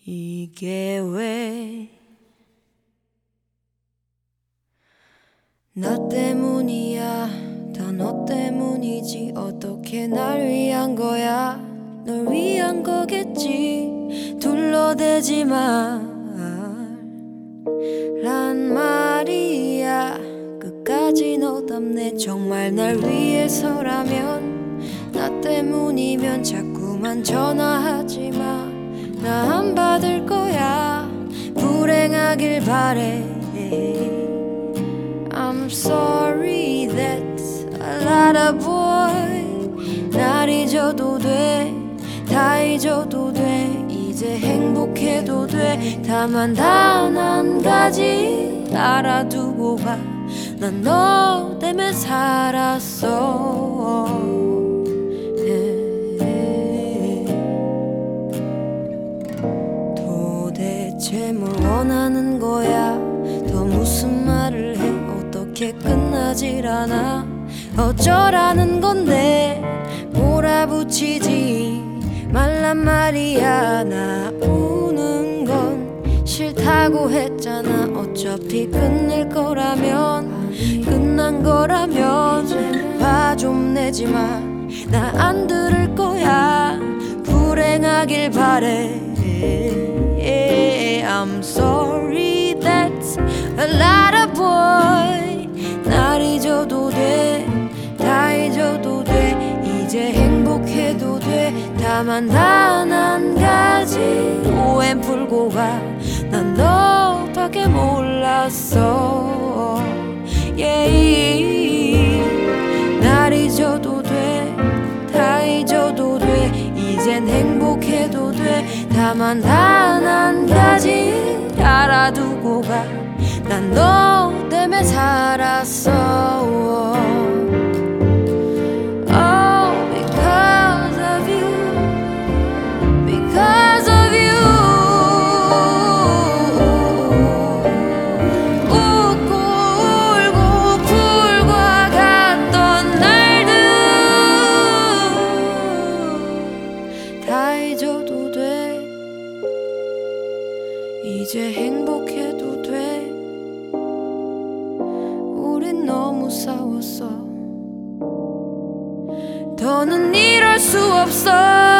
이게 왜 나 때문이야, 다 너 때문이지. 어떻게 날 위한 거야? 널 위한 거겠지. 둘러대지 말란 말이야. 끝까지 너답네. 정말 날 위해서라면, 나 때문이면 자꾸만 전화하지 마. 나 안 받을 거야. 불행하길 바래. I'm sorry, that's a lot of boy. 날 잊어도 돼, 다 잊어도 돼. 이제 행복해도 돼. 다만 단 한 가지 알아두고 봐. 난 너 때문에 살았어. 도대체 뭘 원하는 거야? 더 무슨 말을 해? 어떻게 끝나질 않아? 어쩌라는 건데? 몰아붙이지 말란 말이야. 나 우는 건 싫다고 했잖아. 어차피 끝낼 거라면, 끝난 거라면 화 좀 내지 마. 나 안 들을 거야. 불행하길 바래. I'm sorry, that's a lot of boy. 날 잊어도 돼, 다 잊어도 돼. 이제 행복해도 돼. 다만 단 한 가지 오해 풀고 가. 난 너밖에 몰랐어. yeah. 날 잊어도 돼, 다 잊어도 돼. 이젠 행복해도 돼. 다만 단 한 가지 알아두고 가. 난 너 때문에 살았어. Oh, because of you, because of you. 웃고 울고 풀과 같던 날들 다 잊어도 돼. 이제 행복해도 돼. 우린 너무 싸웠어. 더는 이럴 수 없어.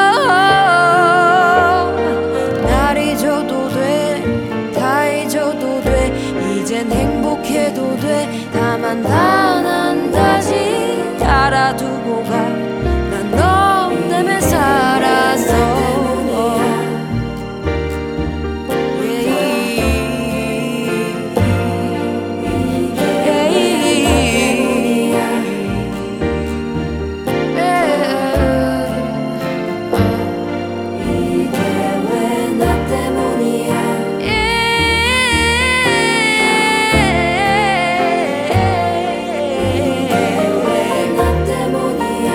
날 잊어도 돼, 다 잊어도 돼. 이젠 행복해도 돼. 다만 단 한 가지 알아두고 가. 난 너 때문에 살았어.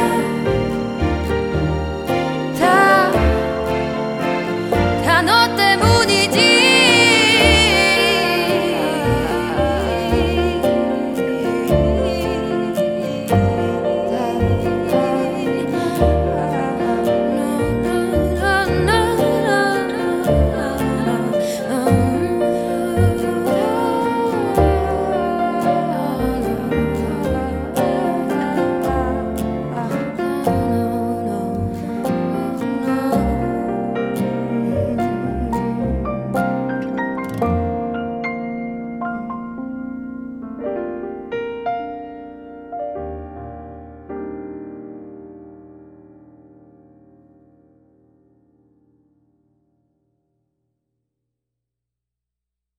다 너 때문에.